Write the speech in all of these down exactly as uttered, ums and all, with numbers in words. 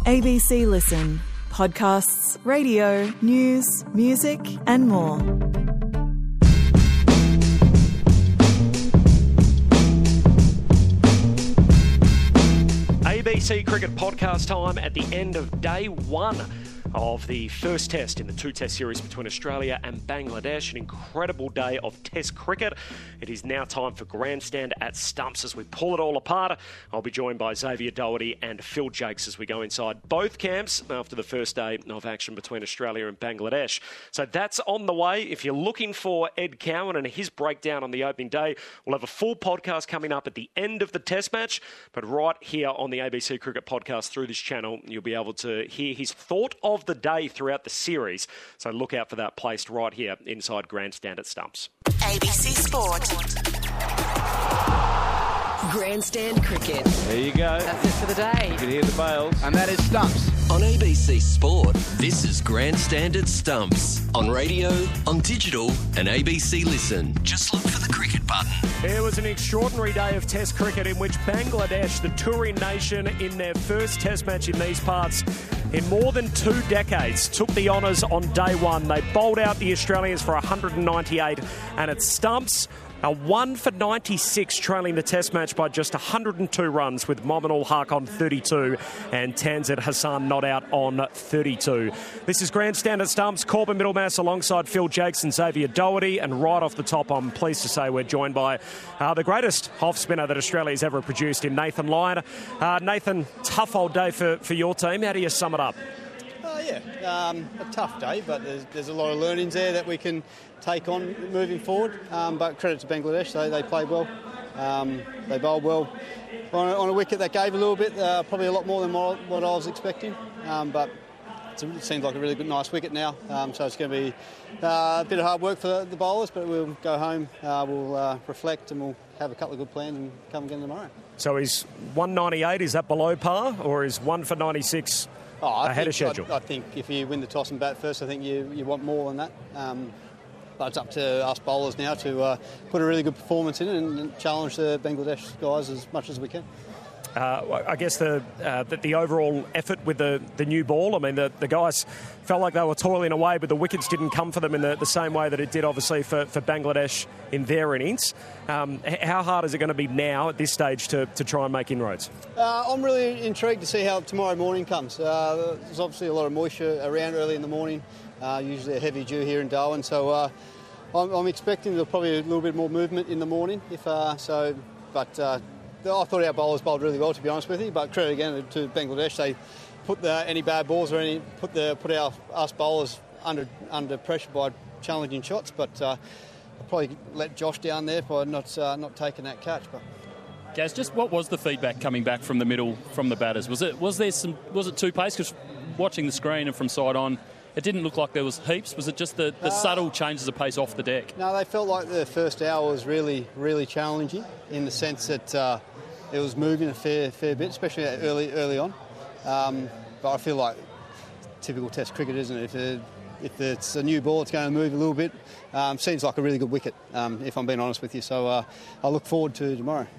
A B C Listen. Podcasts, radio, news, music and more. A B C Cricket podcast time at the end of day one of the first test in the two-test series between Australia and Bangladesh. An incredible day of test cricket. It is now time for Grandstand at Stumps as we pull it all apart. I'll be joined by Xavier Doherty and Phil Jakes as we go inside both camps after the first day of action between Australia and Bangladesh. So that's on the way. If you're looking for Ed Cowan and his breakdown on the opening day, we'll have a full podcast coming up at the end of the test match. But right here on the A B C Cricket podcast through this channel, you'll be able to hear his thought of the day throughout the series. So look out for that placed right here inside Grandstand at Stumps. A B C Sport. Grandstand Cricket. There you go. That's it for the day. You can hear the bales. And that is Stumps. On A B C Sport, this is Grandstand at Stumps. On radio, on digital, and A B C Listen. Just look for the cricket button. It was an extraordinary day of Test cricket in which Bangladesh, the touring nation, in their first Test match in these parts in more than two decades, took the honours on day one. They bowled out the Australians for one hundred ninety-eight, and at Stumps, a one for ninety-six, trailing the Test match by just one hundred two runs, with Mominul Haq on thirty-two and Tanzit Hassan not out on thirty-two. This is Grandstand at Stumps. Corbin Middlemass alongside Phil Jakes and Xavier Doherty. And right off the top, I'm pleased to say we're joined by uh, the greatest off spinner that Australia's ever produced in Nathan Lyon. Uh, Nathan, tough old day for, for your team. How do you sum it up? Uh, yeah, um, a tough day, but there's, there's a lot of learnings there that we can take on moving forward. Um, but credit to Bangladesh, they, they played well. Um, they bowled well on a, on a wicket that gave a little bit, uh, probably a lot more than what, what I was expecting. Um, but it's a, it seems like a really good, nice wicket now. Um, so it's going to be uh, a bit of hard work for the, the bowlers, but we'll go home, uh, we'll uh, reflect, and we'll have a couple of good plans and come again tomorrow. So is one ninety-eight, is that below par, or is one for ninety-six oh, I ahead think, of schedule? I, I think if you win the toss and bat first, I think you, you want more than that. Um, But it's up to us bowlers now to uh, put a really good performance in and, and challenge the Bangladesh guys as much as we can. Uh, I guess the, uh, the the overall effort with the, the new ball, I mean, the, the guys felt like they were toiling away, but the wickets didn't come for them in the, the same way that it did, obviously, for, for Bangladesh in their innings. Um, how hard is it going to be now at this stage to, to try and make inroads? Uh, I'm really intrigued to see how tomorrow morning comes. Uh, there's obviously a lot of moisture around early in the morning. Uh, usually a heavy dew here in Darwin, so uh, I'm, I'm expecting there'll probably a little bit more movement in the morning. If uh, so, but uh, I thought our bowlers bowled really well, to be honest with you. But credit again to Bangladesh, they put the, any bad balls or any put the put our us bowlers under under pressure by challenging shots. But uh, I probably let Josh down there by not uh, not taking that catch. But Gaz, just what was the feedback coming back from the middle from the batters? Was it was there some was it too pace? Because watching the screen and from side on, it didn't look like there was heaps. Was it just the, the uh, subtle changes of pace off the deck? No, they felt like the first hour was really, really challenging in the sense that uh, it was moving a fair fair bit, especially early early on. Um, but I feel like typical Test cricket, isn't it? If, it, if it's a new ball, it's going to move a little bit. Um, seems like a really good wicket, um, if I'm being honest with you. So uh, I look forward to tomorrow.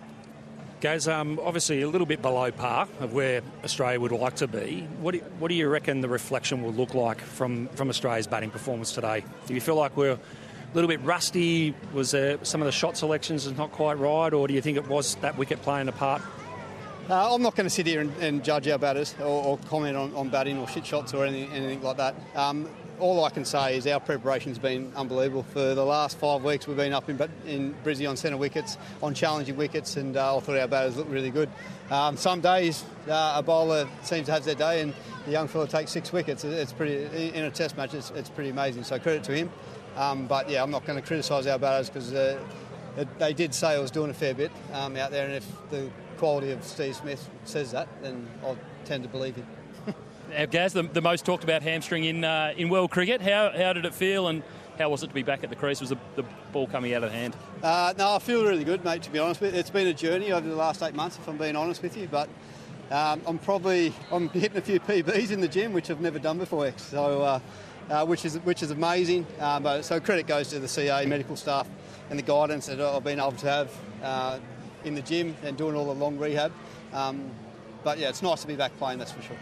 Guys, um, obviously a little bit below par of where Australia would like to be. What do, what do you reckon the reflection will look like from, from Australia's batting performance today? Do you feel like we're a little bit rusty? Was there some of the shot selections not quite right, or do you think it was that wicket playing a part? Uh, I'm not going to sit here and, and judge our batters or, or comment on, on batting or shit shots or anything, anything like that. Um, all I can say is our preparation's been unbelievable. For the last five weeks, we've been up in, in Brizzy on centre wickets, on challenging wickets, and uh, I thought our batters looked really good. Um, some days, uh, a bowler seems to have their day, and the young fella takes six wickets. It's pretty in a Test match. It's, it's pretty amazing. So credit to him. Um, but yeah, I'm not going to criticise our batters because uh, they did say I was doing a fair bit um, out there, and if the quality of Steve Smith says that, then I'll tend to believe him. Now, Gaz, the, the most talked about hamstring in uh, in world cricket. How how did it feel, and how was it to be back at the crease? Was the, the ball coming out of hand? Uh, no, I feel really good, mate, to be honest with you. It's been a journey over the last eight months, if I'm being honest with you, but um, I'm probably I'm hitting a few P Bs in the gym, which I've never done before, so uh, uh, which is which is amazing. Um, but, so credit goes to the C A, medical staff, and the guidance that I've been able to have uh, in the gym and doing all the long rehab. Um, but yeah, it's nice to be back playing, that's for sure.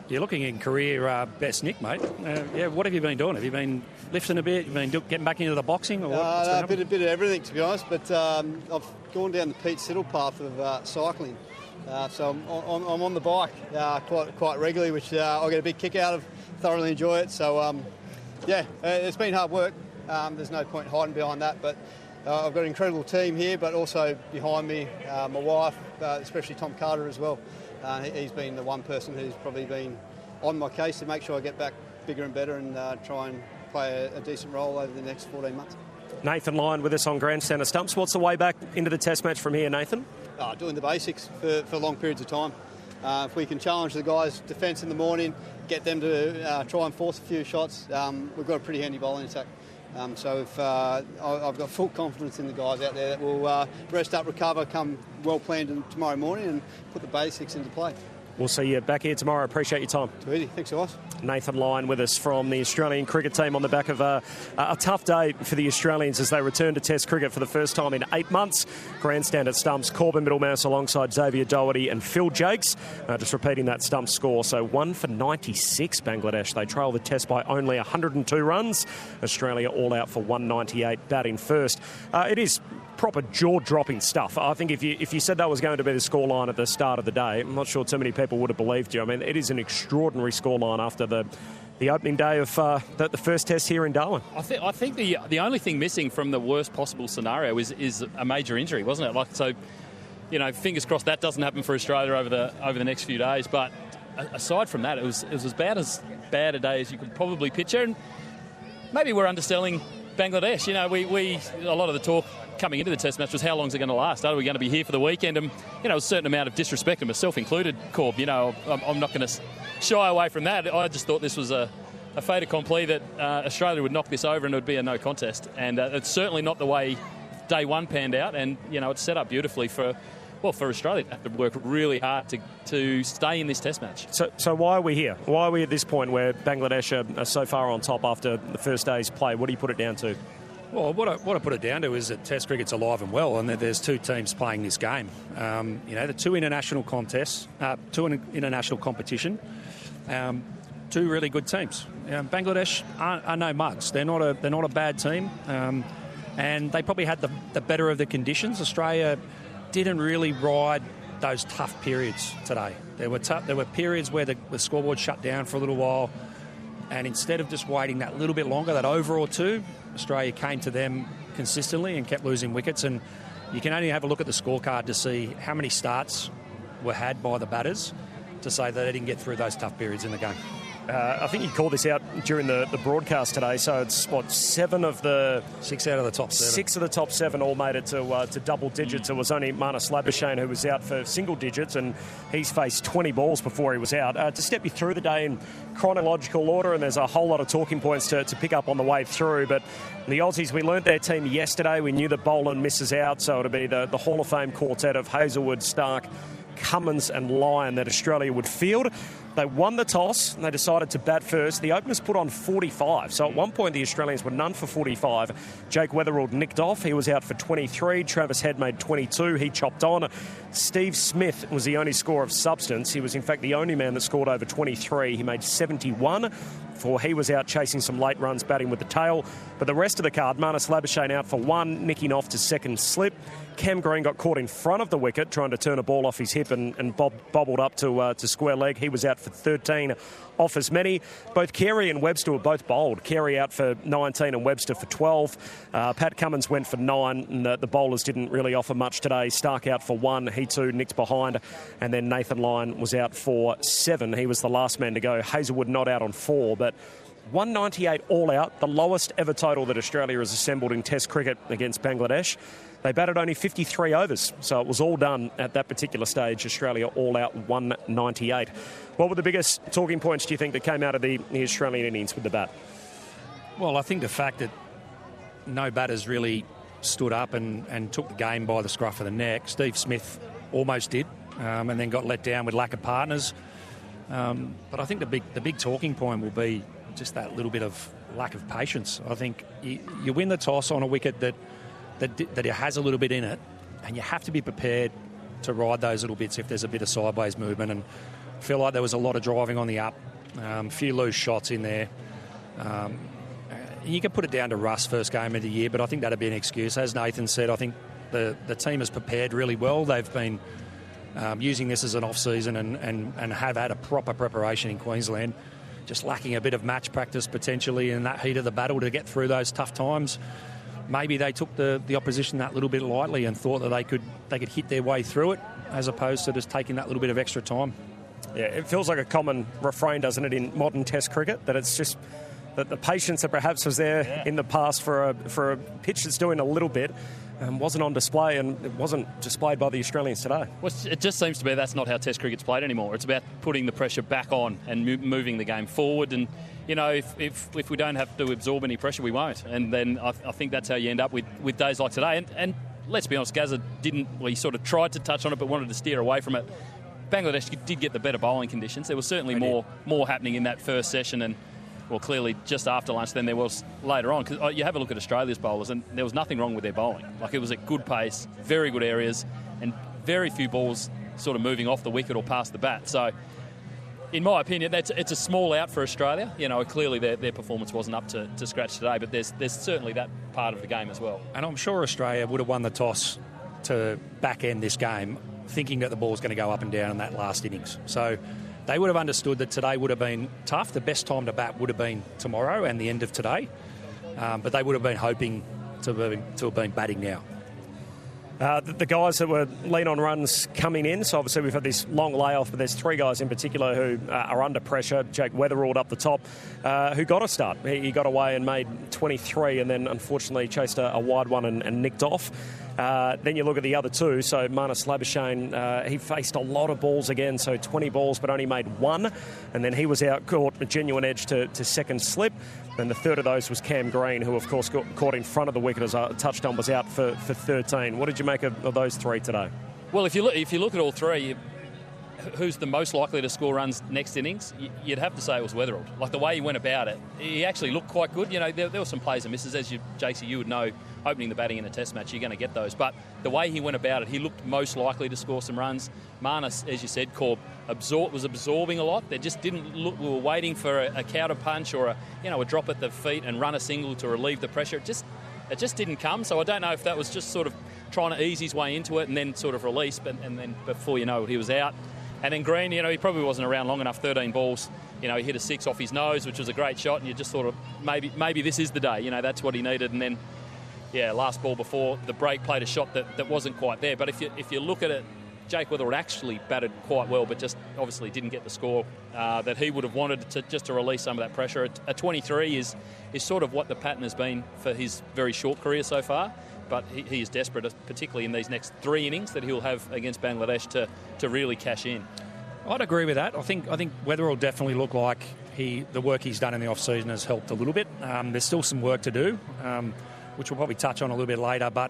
You're looking in career uh, best nick, mate. Uh, yeah, what have you been doing? Have you been lifting a bit? Have you been do- getting back into the boxing? Or what? Uh, a bit, a bit of everything, to be honest. But um, I've gone down the Pete Siddle path of uh, cycling. Uh, so I'm on, I'm on the bike uh, quite quite regularly, which uh, I get a big kick out of. Thoroughly enjoy it. So um, yeah, uh, it's been hard work. Um, there's no point hiding behind that. But uh, I've got an incredible team here, but also behind me, uh, my wife, uh, especially Tom Carter as well. Uh, he's been the one person who's probably been on my case to make sure I get back bigger and better and uh, try and play a, a decent role over the next fourteen months. Nathan Lyon with us on Grandstand of Stumps. What's the way back into the Test match from here, Nathan? Oh, doing the basics for, for long periods of time. Uh, if we can challenge the guys' defence in the morning, get them to uh, try and force a few shots, um, we've got a pretty handy bowling attack. Um, so if, uh, I've got full confidence in the guys out there that will uh, rest up, recover, come well planned tomorrow morning and put the basics into play. We'll see you back here tomorrow. Appreciate your time. Too easy. Thanks, guys. Nathan Lyon with us from the Australian cricket team on the back of a, a tough day for the Australians as they return to Test cricket for the first time in eight months. Grandstand at Stumps, Corbin Middlemouse alongside Xavier Doherty and Phil Jakes. Uh, just repeating that Stumps score. So one for ninety-six, Bangladesh. They trail the Test by only one hundred two runs. Australia all out for one ninety-eight, batting first. Uh, it is proper jaw-dropping stuff. I think if you if you said that was going to be the scoreline at the start of the day, I'm not sure too many people would have believed you. I mean, it is an extraordinary scoreline after the the opening day of uh, the, the first Test here in Darwin. I think I think the the only thing missing from the worst possible scenario is is a major injury, wasn't it? Like so, you know, fingers crossed that doesn't happen for Australia over the over the next few days. But aside from that, it was it was as bad as bad a day as you could probably picture. And maybe we're underselling Bangladesh. You know, we, we a lot of the talk coming into the Test match was how long is it going to last? Are we going to be here for the weekend? And, you know, a certain amount of disrespect, and myself included, Corb, you know, I'm, I'm not going to shy away from that. I just thought this was a, a fait accompli that uh, Australia would knock this over and it would be a no contest. And uh, it's certainly not the way day one panned out. And, you know, it's set up beautifully for, well, for Australia to have to work really hard to, to stay in this Test match. So, so why are we here? Why are we at this point where Bangladesh are, are so far on top after the first day's play? What do you put it down to? Well, what I, what I put it down to is that Test cricket's alive and well, and that there's two teams playing this game. Um, you know, the two international contests, uh, two in, international competition, um, two really good teams. Um, Bangladesh are, are no mugs. They're not a they're not a bad team, um, and they probably had the, the better of the conditions. Australia didn't really ride those tough periods today. There were tough, there were periods where the, the scoreboard shut down for a little while, and instead of just waiting that little bit longer, that over or two, Australia came to them consistently and kept losing wickets. And you can only have a look at the scorecard to see how many starts were had by the batters to say that they didn't get through those tough periods in the game. Uh, I think you called this out during the, the broadcast today. So it's, what, seven of the... Six out of the top seven. Six of the top seven all made it to uh, to double digits. It was only Marnus Labuschagne who was out for single digits, and he's faced twenty balls before he was out. Uh, to step you through the day in chronological order, and there's a whole lot of talking points to, to pick up on the way through, but the Aussies, we learnt their team yesterday. We knew that Boland misses out, so it'll be the, the Hall of Fame quartet of Hazelwood, Stark, Cummins and Lyon that Australia would field. They won the toss and they decided to bat first. The openers put on forty-five. So at one point the Australians were none for forty-five. Jake Weatherald nicked off. He was out for twenty-three. Travis Head made twenty-two. He chopped on. Steve Smith was the only scorer of substance. He was in fact the only man that scored over twenty-three. He made seventy-one. For he was out chasing some late runs, batting with the tail. But the rest of the card, Marnus Labuschagne out for one, nicking off to second slip. Cam Green got caught in front of the wicket, trying to turn a ball off his hip and, and bob, bobbled up to uh, to square leg. He was out for thirteen, off as many. Both Carey and Webster were both bowled. Carey out for nineteen and Webster for twelve. Uh, Pat Cummins went for nine, and the, the bowlers didn't really offer much today. Stark out for one, he too nicked behind. And then Nathan Lyon was out for seven. He was the last man to go. Hazelwood not out on four, but one ninety-eight all out, the lowest ever total that Australia has assembled in Test cricket against Bangladesh. They batted only fifty-three overs, so it was all done at that particular stage. Australia all out one ninety-eight. What were the biggest talking points, do you think, that came out of the, the Australian innings with the bat? Well, I think the fact that no batters really stood up and, and took the game by the scruff of the neck. Steve Smith almost did, um, and then got let down with lack of partners. Um, but I think the big the big talking point will be just that little bit of lack of patience. I think you, you win the toss on a wicket that, that that it has a little bit in it, and you have to be prepared to ride those little bits if there's a bit of sideways movement. And I feel like there was a lot of driving on the up, a um, few loose shots in there. Um, you can put it down to Russ first game of the year, but I think that'd be an excuse. As Nathan said, I think the, the team has prepared really well. They've been um, using this as an off-season and, and, and have had a proper preparation in Queensland, just lacking a bit of match practice potentially in that heat of the battle to get through those tough times. Maybe they took the, the opposition that little bit lightly and thought that they could they could hit their way through it, as opposed to just taking that little bit of extra time. Yeah, it feels like a common refrain, doesn't it, in modern Test cricket, that it's just that the patience that perhaps was there yeah. in the past for a for a pitch that's doing a little bit um, wasn't on display, and it wasn't displayed by the Australians today. Well, it just seems to be that's not how Test cricket's played anymore. It's about putting the pressure back on and mo- moving the game forward. And you know, if, if if we don't have to absorb any pressure, we won't. And then I, I think that's how you end up with, with days like today. And, and let's be honest, Gazza didn't. Well, he sort of tried to touch on it, but wanted to steer away from it. Bangladesh did get the better bowling conditions. There was certainly they more did. more happening in that first session, and well, clearly just after lunch than there was later on. Because you have a look at Australia's bowlers, and there was nothing wrong with their bowling. Like, it was at good pace, very good areas, and very few balls sort of moving off the wicket or past the bat. So, in my opinion, that's it's a small out for Australia. You know, clearly their, their performance wasn't up to, to scratch today, but there's there's certainly that part of the game as well. And I'm sure Australia would have won the toss to back end this game, thinking that the ball's going to go up and down in that last innings. So they would have understood that today would have been tough. The best time to bat would have been tomorrow and the end of today. Um, but they would have been hoping to have been, to have been batting now. Uh, the, the guys that were lean on runs coming in, so obviously we've had this long layoff, but there's three guys in particular who uh, are under pressure. Jake Weatherald up the top, uh, who got a start. He, he got away and made twenty-three, and then unfortunately chased a, a wide one and, and nicked off. Uh, then you look at the other two, so Marnus Labuschagne, uh, he faced a lot of balls again, so twenty balls but only made one, and then he was out, caught a genuine edge to, to second slip. And the third of those was Cam Green, who of course got caught in front of the wicket as a touchdown was out for, for thirteen. What did you make of, of those three today? Well, if you look, if you look at all three, who's the most likely to score runs next innings? You'd have to say it was Weatherald. Like, the way he went about it, he actually looked quite good. You know, there, there were some plays and misses, as you, J C, you would know. Opening the batting in a test match, you're going to get those. But the way he went about it, he looked most likely to score some runs. Marnus, as you said, Corb, absor- was absorbing a lot. They just didn't look. We were waiting for a, a counter punch or a you know a drop at the feet and run a single to relieve the pressure. It just it just didn't come. So I don't know if that was just sort of trying to ease his way into it and then sort of release. But and then before you know it, he was out. And then Green, you know, he probably wasn't around long enough. thirteen balls, you know, he hit a six off his nose, which was a great shot. And you just thought of maybe maybe this is the day. You know, that's what he needed. And then. Yeah, last ball before the break played a shot that, that wasn't quite there. But if you if you look at it, Jake Weatherald actually batted quite well, but just obviously didn't get the score uh, that he would have wanted to just to release some of that pressure. A twenty-three is is sort of what the pattern has been for his very short career so far. But he, he is desperate, particularly in these next three innings that he'll have against Bangladesh, to, to really cash in. I'd agree with that. I think I think Weatherald definitely looked like he the work he's done in the off-season has helped a little bit. Um, there's still some work to do. Um, which we'll probably touch on a little bit later. But,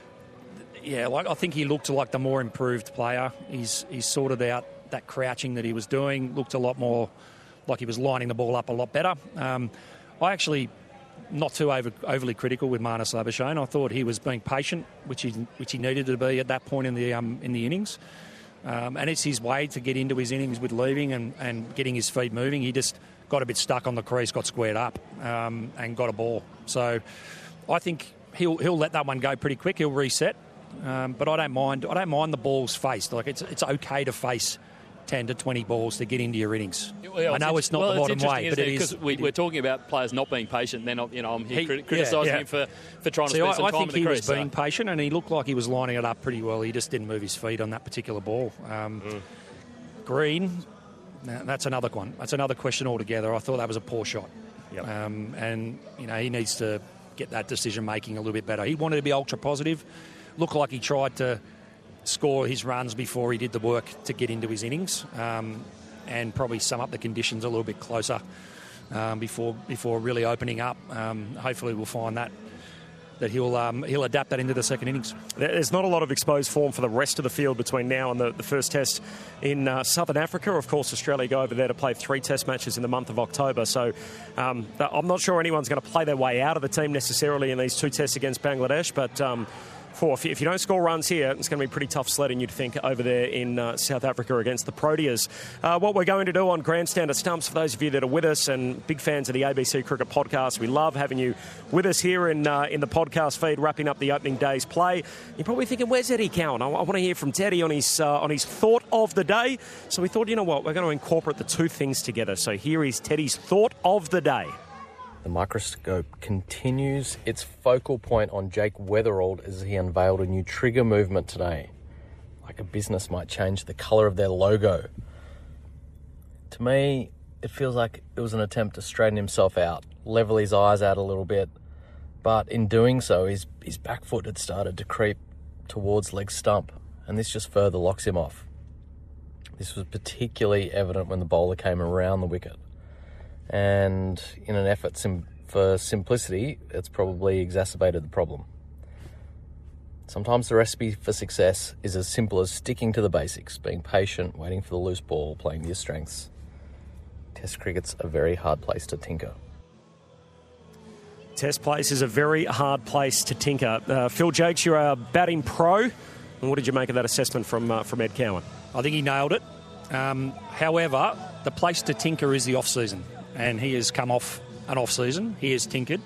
yeah, like I think he looked like the more improved player. He's he's sorted out that crouching that he was doing, looked a lot more like he was lining the ball up a lot better. Um, I actually, not too over, overly critical with Marnus Labuschagne. I thought he was being patient, which he which he needed to be at that point in the um, in the innings. Um, and it's his way to get into his innings with leaving and, and getting his feet moving. He just got a bit stuck on the crease, got squared up um, and got a ball. So I think he'll he'll let that one go pretty quick. He'll reset, um, but I don't mind. I don't mind the balls faced. Like it's it's okay to face ten to twenty balls to get into your innings. Well, I know it's not well, the bottom way, but it is. Because we, we're talking about players not being patient. They're not. You know, I'm here he, criticising yeah, yeah. him for, for trying See, to spend I, some I time think in the he crease. was being so. patient, and he looked like he was lining it up pretty well. He just didn't move his feet on that particular ball. Um, mm. Green, that's another one. That's another question altogether. I thought that was a poor shot, yep. um, and you know he needs to get that decision making a little bit better. He wanted to be ultra positive. Looked like he tried to score his runs before he did the work to get into his innings, um, and probably sum up the conditions a little bit closer um, before before really opening up. Um, hopefully, we'll find that that he'll um, he'll adapt that into the second innings. There's not a lot of exposed form for the rest of the field between now and the, the first test in uh, Southern Africa. Of course, Australia go over there to play three test matches in the month of October. So um, I'm not sure anyone's going to play their way out of the team necessarily in these two tests against Bangladesh, but um, Cool. If you, if you don't score runs here, it's going to be pretty tough sledding, you'd think, over there in uh, South Africa against the Proteas. Uh, what we're going to do on Grandstand at Stumps, for those of you that are with us and big fans of the A B C Cricket Podcast, we love having you with us here in uh, in the podcast feed, wrapping up the opening day's play. You're probably thinking, where's Eddie Cowan? I, I want to hear from Teddy on his uh, on his thought of the day. So we thought, you know what, we're going to incorporate the two things together. So here is Teddy's thought of the day. The microscope continues its focal point on Jake Weatherald as he unveiled a new trigger movement today. Like a business might change the colour of their logo. To me, it feels like it was an attempt to straighten himself out, level his eyes out a little bit. But in doing so, his, his back foot had started to creep towards leg stump, and this just further locks him off. This was particularly evident when the bowler came around the wicket. And in an effort sim- for simplicity, it's probably exacerbated the problem. Sometimes the recipe for success is as simple as sticking to the basics, being patient, waiting for the loose ball, playing to your strengths. Test cricket's a very hard place to tinker. Test place is a very hard place to tinker. Uh, Phil Jakes, you're a batting pro. And what did you make of that assessment from uh, from Ed Cowan? I think he nailed it. Um, however, the place to tinker is the off-season. And he has come off an off-season. He has tinkered.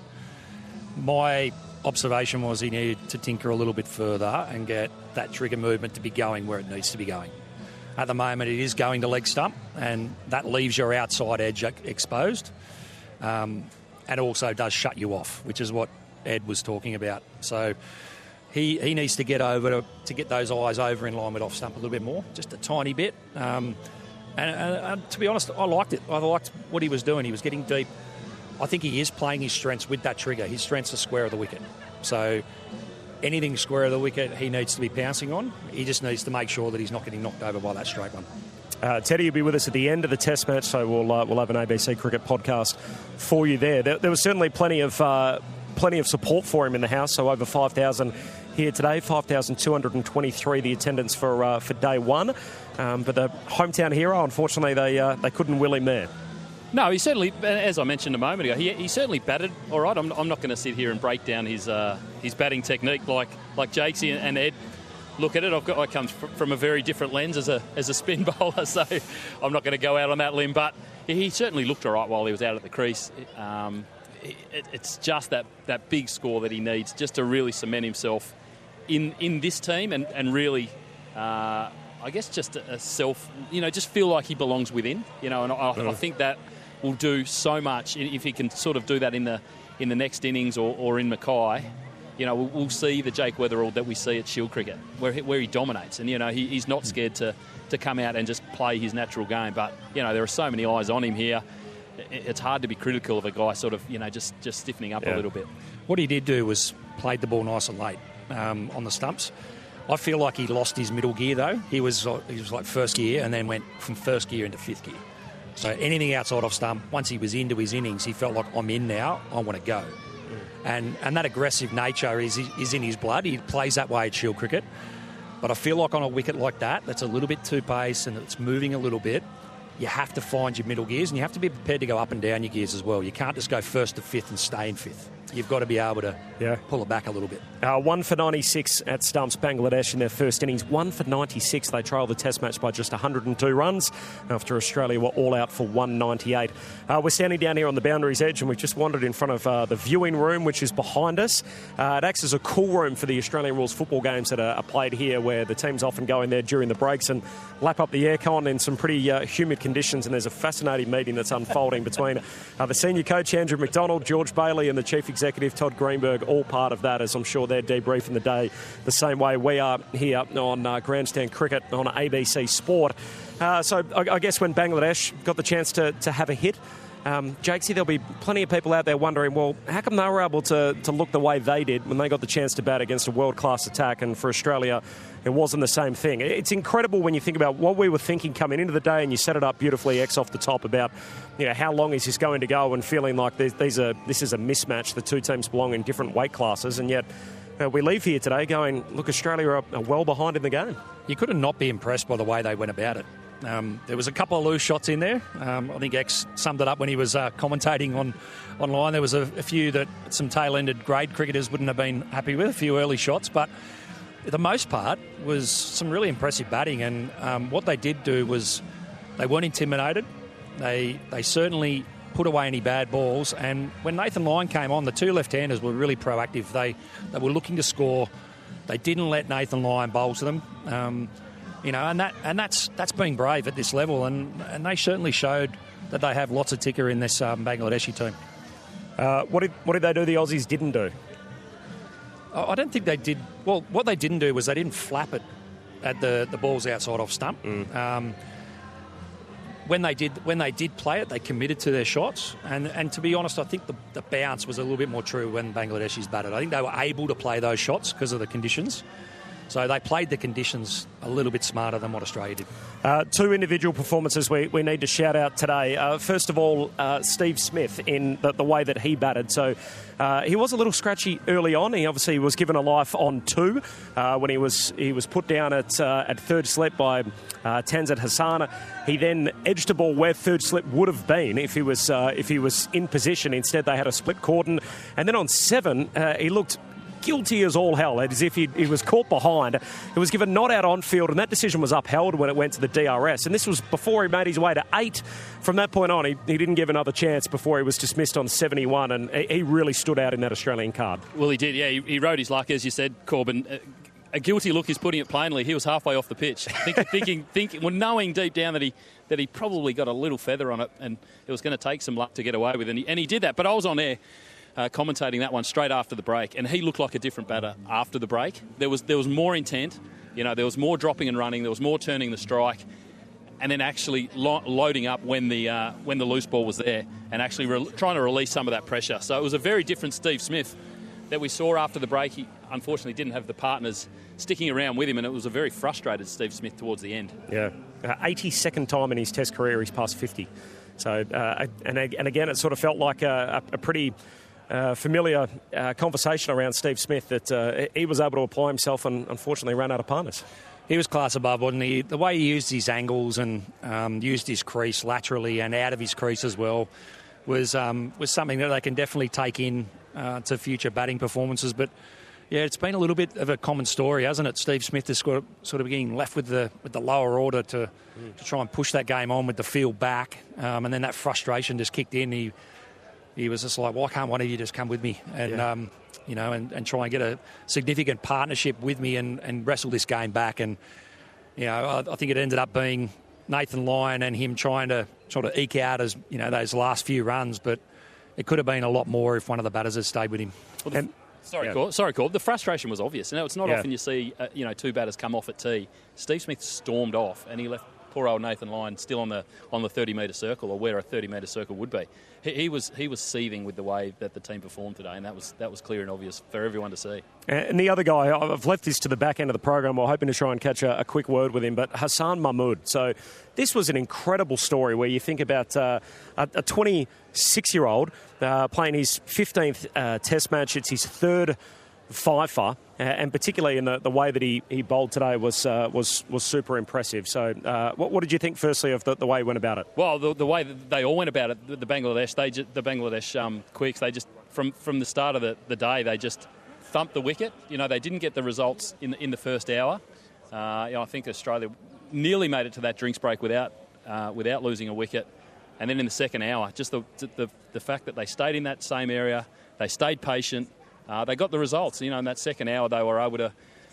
My observation was he needed to tinker a little bit further and get that trigger movement to be going where it needs to be going. At the moment, it is going to leg stump, and that leaves your outside edge exposed, um, and also does shut you off, which is what Ed was talking about. So he he needs to get over to, to get those eyes over in line with off stump a little bit more, just a tiny bit. Um, And, and, and to be honest, I liked it. I liked what he was doing. He was getting deep. I think he is playing his strengths with that trigger. His strengths are square of the wicket. So anything square of the wicket, he needs to be pouncing on. He just needs to make sure that he's not getting knocked over by that straight one. Uh, Teddy will be with us at the end of the Test match, so we'll uh, we'll have an A B C Cricket podcast for you there. There, there was certainly plenty of uh, plenty of support for him in the house. So over five thousand here today, five thousand two hundred twenty-three the attendance for uh, for day one. Um, but the hometown hero, unfortunately, they uh, they couldn't will him there. No, he certainly, as I mentioned a moment ago, he, he certainly batted all right. I'm, I'm not going to sit here and break down his uh, his batting technique like like Jakesy and Ed look at it. I've got I come from a very different lens as a as a spin bowler, so I'm not going to go out on that limb. But he certainly looked all right while he was out at the crease. Um, it, it's just that, that big score that he needs just to really cement himself in in this team and and really. Uh, I guess just a self, you know, just feel like he belongs within, you know, and I, I think that will do so much if he can sort of do that in the in the next innings or, or in Mackay. You know, we'll, we'll see the Jake Weatherald that we see at Shield cricket, where he, where he dominates, and you know he, he's not scared to to come out and just play his natural game. But you know there are so many eyes on him here. It's hard to be critical of a guy sort of you know just just stiffening up yeah. a little bit. What he did do was played the ball nice and late um, on the stumps. I feel like he lost his middle gear, though. He was he was like first gear and then went from first gear into fifth gear. So anything outside off stump, once he was into his innings, he felt like, I'm in now, I want to go. Mm. And and that aggressive nature is is in his blood. He plays that way at Shield cricket. But I feel like on a wicket like that, that's a little bit too pace and it's moving a little bit, you have to find your middle gears and you have to be prepared to go up and down your gears as well. You can't just go first to fifth and stay in fifth. You've got to be able to yeah. pull it back a little bit. Uh, one for ninety-six at stumps, Bangladesh in their first innings. One for ninety-six. They trailed the Test match by just one hundred two runs after Australia were all out for one ninety-eight. Uh, we're standing down here on the boundary's edge and we've just wandered in front of uh, the viewing room, which is behind us. Uh, it acts as a cool room for the Australian rules football games that are, are played here, where the teams often go in there during the breaks and lap up the aircon in some pretty uh, humid conditions. And there's a fascinating meeting that's unfolding between uh, the senior coach, Andrew McDonald, George Bailey, and the chief executive, Todd Greenberg, all part of that, as I'm sure they're debriefing the day the same way we are here on uh, Grandstand Cricket on A B C Sport. Uh, so I, I guess when Bangladesh got the chance to, to have a hit, um, Jakesy, there'll be plenty of people out there wondering, well, how come they were able to, to look the way they did when they got the chance to bat against a world-class attack, and for Australia it wasn't the same thing. It's incredible when you think about what we were thinking coming into the day, and you set it up beautifully, X off the top, about you know, how long is this going to go, and feeling like these are, this is a mismatch. The two teams belong in different weight classes, and yet uh, we leave here today going, look, Australia are, are well behind in the game. You couldn't not be impressed by the way they went about it. Um, there was a couple of loose shots in there. Um, I think X summed it up when he was uh, commentating on online. There was a, a few that some tail-ended grade cricketers wouldn't have been happy with, a few early shots, but for the most part, was some really impressive batting. And um, what they did do was they weren't intimidated. They they certainly put away any bad balls. And when Nathan Lyon came on, the two left-handers were really proactive. They they were looking to score. They didn't let Nathan Lyon bowl to them. Um, you know, and that and that's that's being brave at this level. And, and they certainly showed that they have lots of ticker in this um, Bangladeshi team. Uh, what did what did they do the Aussies didn't do? I don't think they did. Well, what they didn't do was they didn't flap it at the, the balls outside off stump. Mm. Um, when they did when they did play it, they committed to their shots. And and to be honest, I think the, the bounce was a little bit more true when Bangladeshis batted. I think they were able to play those shots because of the conditions. So they played the conditions a little bit smarter than what Australia did. Uh, two individual performances we, we need to shout out today. Uh, first of all, uh, Steve Smith in the, the way that he batted. So uh, he was a little scratchy early on. He obviously was given a life on two uh, when he was he was put down at uh, at third slip by uh, Tanzit Hassan. He then edged a ball where third slip would have been if he was uh, if he was in position. Instead, they had a split cordon, and then on seven, uh, he looked guilty as all hell, as if he, he was caught behind. It was given not out on field, and that decision was upheld when it went to the D R S. And this was before he made his way to eight. From that point on, he, he didn't give another chance before he was dismissed on seventy-one, and he, he really stood out in that Australian card. Well, he did, yeah. He, he rode his luck, as you said, Corbin. A guilty look is putting it plainly. He was halfway off the pitch, thinking, thinking, thinking, well, knowing deep down that he that he probably got a little feather on it, and it was going to take some luck to get away with it. And he, and he did that. But I was on air Uh, commentating that one straight after the break, and he looked like a different batter after the break. There was there was more intent, you know, there was more dropping and running, there was more turning the strike, and then actually lo- loading up when the uh, when the loose ball was there, and actually re- trying to release some of that pressure. So it was a very different Steve Smith that we saw after the break. He unfortunately didn't have the partners sticking around with him, and it was a very frustrated Steve Smith towards the end. Yeah, uh, eighty-second time in his Test career he's passed fifty. So uh, and and again, it sort of felt like a, a, a pretty Uh, familiar uh, conversation around Steve Smith that uh, he was able to apply himself and unfortunately ran out of partners. He was class above, wasn't he? The way he used his angles and um, used his crease laterally and out of his crease as well was um, was something that they can definitely take in uh, to future batting performances. But yeah, it's been a little bit of a common story, hasn't it? Steve Smith is sort of, sort of getting left with the with the lower order to, mm. to try and push that game on with the field back, um, and then that frustration just kicked in. He He was just like, why can't one of you just come with me and, yeah. um, you know, and, and try and get a significant partnership with me and, and wrestle this game back. And, you know, I, I think it ended up being Nathan Lyon and him trying to sort of eke out as, you know, those last few runs. But it could have been a lot more if one of the batters had stayed with him. Well, the, and, sorry, yeah. Corb, sorry, Corb. The frustration was obvious. You know, it's not yeah. often you see, uh, you know, two batters come off at tee. Steve Smith stormed off and he left poor old Nathan Lyon still on the on the thirty metre circle, or where a thirty metre circle would be. He, he was he was seething with the way that the team performed today, and that was that was clear and obvious for everyone to see. And the other guy, I've left this to the back end of the program. We're hoping to try and catch a, a quick word with him, but Hassan Mahmood. So this was an incredible story where you think about uh, a twenty-six-year-old uh, playing his fifteenth uh, Test match. It's his third fifer, uh, and particularly in the, the way that he, he bowled today was uh, was was super impressive. So uh, what, what did you think firstly of the, the way he went about it? Well, the, the way that they all went about it, the, the Bangladesh, they just, the Bangladesh um, Quicks, they just from from the start of the, the day they just thumped the wicket. You know, they didn't get the results in the, in the first hour. Uh, you know, I think Australia nearly made it to that drinks break without uh, without losing a wicket. And then in the second hour, just the the the fact that they stayed in that same area, they stayed patient. Uh, they got the results. You know, in that second hour, they were able to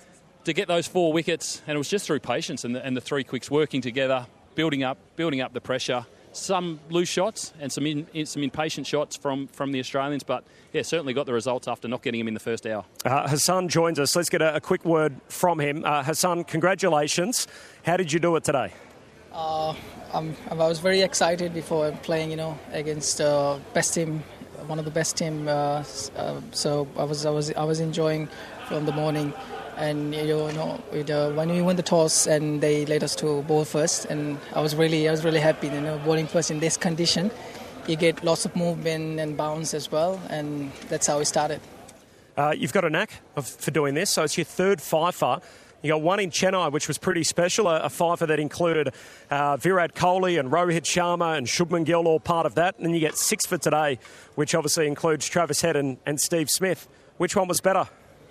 to get those four wickets, and it was just through patience and the, and the three quicks working together, building up, building up the pressure. Some loose shots and some in, in, some impatient shots from, from the Australians, but yeah, certainly got the results after not getting him in the first hour. Uh, Hassan joins us. Let's get a, a quick word from him. Uh, Hassan, congratulations. How did you do it today? Uh, I'm, I was very excited before playing, you know, against uh, best team. One of the best team, uh, uh, so I was I was I was enjoying from the morning, and you know with, uh, when we won the toss and they led us to bowl first, and I was really I was really happy. You know, bowling first in this condition, you get lots of movement and bounce as well, and that's how we started. Uh, you've got a knack of, for doing this, so it's your third fifer. You got one in Chennai, which was pretty special, a, a fifer that included uh, Virat Kohli and Rohit Sharma and Shubman Gill, all part of that. And then you get six for today, which obviously includes Travis Head and, and Steve Smith. Which one was better?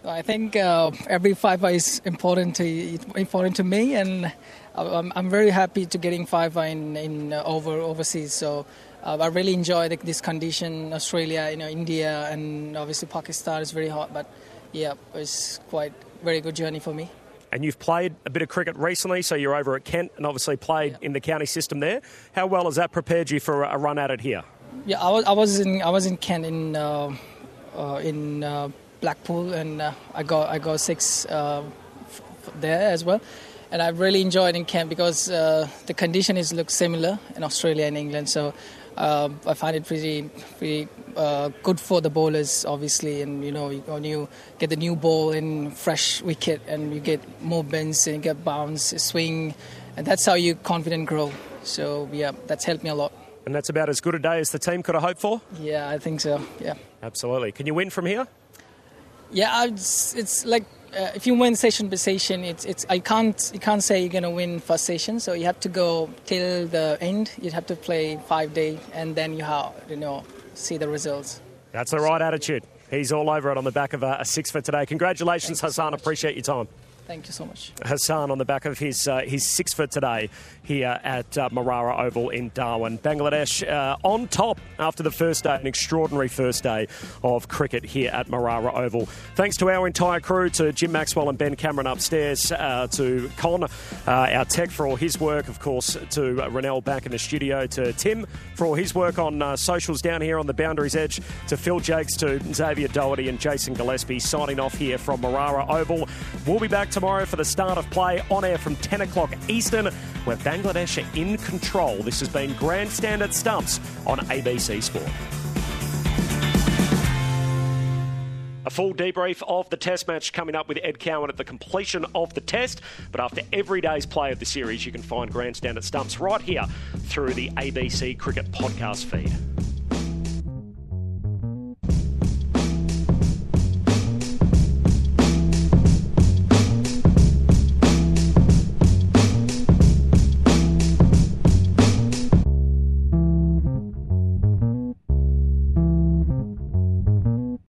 I think uh, every fiver is important to important to me, and I'm, I'm very happy to getting fiver in, in uh, over overseas. So uh, I really enjoy the, this condition. Australia, you know, India, and obviously Pakistan is very hot. But yeah, it's quite very good journey for me. And you've played a bit of cricket recently, so you're over at Kent and obviously played yeah. in the county system there. How well has that prepared you for a run at it here? Yeah, I was I was in I was in Kent in uh, uh, in uh, Blackpool, and uh, I got I got six uh, f- there as well. And I really enjoyed in Kent because uh, the condition is look similar in Australia and England. So uh, I find it pretty pretty uh, good for the bowlers, obviously. And you know, when you get the new ball in fresh wicket, and you get more bends and you get bounce, swing, and that's how you confident grow. So yeah, that's helped me a lot. And that's about as good a day as the team could have hoped for? Yeah, I think so. Yeah, absolutely. Can you win from here? Yeah, it's, it's like uh, if you win session by session, it's it's I can't you can't say you're gonna win first session. So you have to go till the end. You have to play five days, and then you have you know see the results. That's the right attitude. He's all over it on the back of a, a six for today. Congratulations, Hassan. So Appreciate your time. Thank you so much. Hassan on the back of his uh, his six for today here at uh, Marara Oval in Darwin. Bangladesh uh, on top after the first day, an extraordinary first day of cricket here at Marara Oval. Thanks to our entire crew, to Jim Maxwell and Ben Cameron upstairs, uh, to Con, uh, our tech, for all his work, of course, to uh, Renell back in the studio, to Tim for all his work on uh, socials down here on the Boundaries Edge, to Phil Jakes, to Xavier Doherty and Jason Gillespie, signing off here from Marara Oval. We'll be back tomorrow for the start of play on air from ten o'clock Eastern, where Bangladesh are in control. This has been Grandstand at Stumps on A B C Sport. A full debrief of the Test match coming up with Ed Cowan at the completion of the Test. But after every day's play of the series, you can find Grandstand at Stumps right here through the A B C Cricket podcast feed.